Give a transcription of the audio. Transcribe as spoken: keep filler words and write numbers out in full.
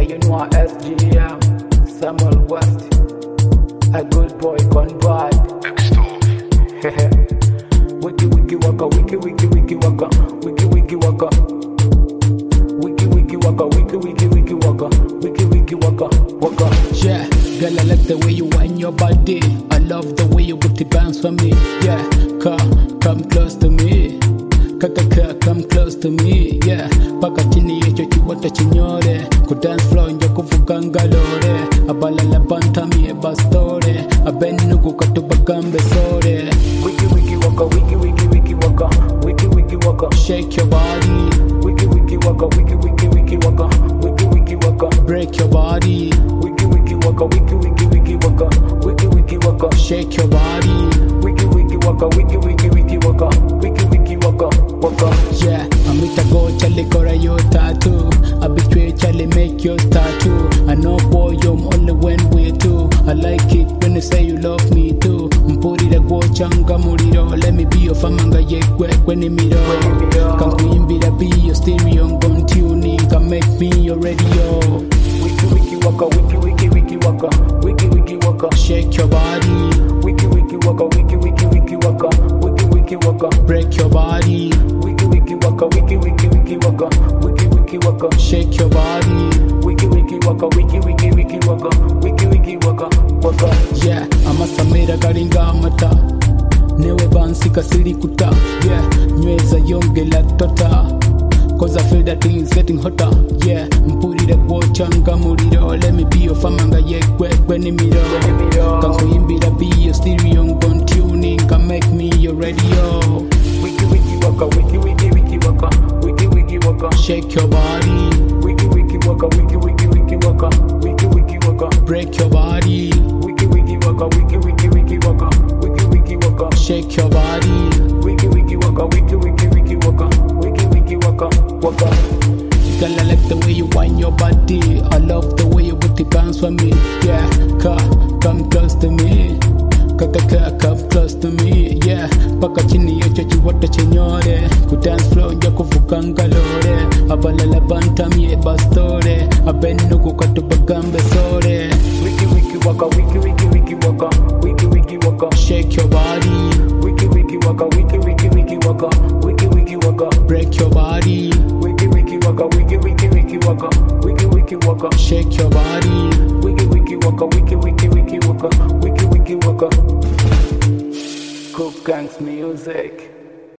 you know S G M, Samuel West, a good boy gone bad. Wiki wiki waka, wiki wiki wiki waka, wiki wiki waka, wiki wiki waka, wiki wiki wiki waka, wiki wiki waka, waka. Yeah, girl, I like the way you wind your body. I love the way you put it bounce for me. Yeah, come, come close to me. Kaka, come close to me. Yeah, paka chini yecho chiwata chinyore. Ku dance floor njo kuvuga ngalore. Abala la banta mi e bastore. Abenu kukatuba kambe sore. Wiki wiki waka, wiki wiki wiki waka, wiki wiki waka. Shake your body. Wiki wiki waka, wiki wiki wiki waka, wiki wiki waka. Break your body. Wiki wiki waka, wiki wiki wiki waka, wiki wiki waka. Shake your body. Wiki wiki waka, wiki wiki wiki waka, wiki wiki waka, waka. Yeah, amita go chale kora yo tattoo. I betray chale make your tattoo. I know boy you're only when we two. I like it when you say you love me too. Mpurira go changa muriro. Let me be your famanga yekwe kweni miro. Kankuimbira be your stereo ngon tuning. Can make me your radio. Wiki wiki waka, wiki wiki wiki waka, wiki wiki waka. Shake your body. Wiki wiki waka, wiki wiki wiki waka, wiki wiki waka. Break your body. Wiki wiki waka, wiki wiki wiki waka, wiki wiki waka. Shake your body. Wiki wiki waka, wiki wiki wiki waka, wiki wiki waka, waka. Yeah, amasamera garinga amata. Newe bansi kasiri kuta. Yeah, nyweza yongela tota. Cause I feel that thing is getting hotter. Yeah, mpurira kuochanga muriro. Let me be your famanga yekwe kweni miro. Kankuimbira be your stereo ngon tuning. Can make me your radio. Wiki wiki waka, wiki wiki wiki waka, wiki wiki waka. Shake your body. Wiki wiki waka, wiki wiki wiki waka, wiki wiki waka. Break your body. Wiki wiki waka, wiki wiki wiki waka, wiki wiki waka. Shake your body. Wiki wiki waka, wiki wiki wiki waka, wiki wiki waka, waka. Girl, I like the way you wind your body. I love the way you put it bounce for me. Yeah, come, come close to me. Kaka, come close to me. Yeah, paka chini yecho chiwata chinyore. Ku dance floor njo kuvuga ngalore. Abala la banta mi e bastore. Abenu kukatuba kambe sore. Wiki wiki waka, wiki wiki wiki waka, wiki wiki waka. Shake your body. Wiki wiki waka, wiki wiki wiki waka, wiki wiki waka. Break your body. Wiki wiki waka, wiki wiki wiki waka, wiki wiki waka. Shake your body. Wiki wiki waka, wiki wiki wiki waka, wiki wiki waka. Cook Gangs Music.